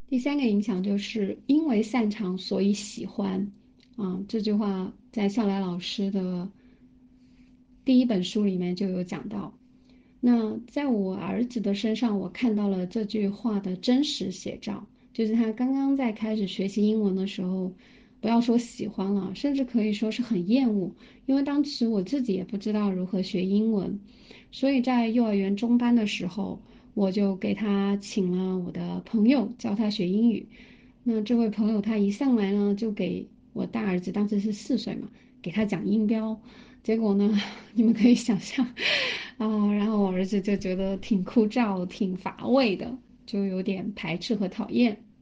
第三个影响就是因为擅长，所以喜欢。这句话在笑来老师的第一本书里面就有讲到。那在我儿子的身上，我看到了这句话的真实写照，就是他刚刚在开始学习英文的时候，不要说喜欢了，甚至可以说是很厌恶，因为当时我自己也不知道如何学英文，所以在幼儿园中班的时候，我就给他请了我的朋友教他学英语。那这位朋友他一上来呢，就给我大儿子，当时是4岁嘛，给他讲音标。结果呢，你们可以想象，然后我儿子就觉得挺枯燥、挺乏味的，就有点排斥和讨厌。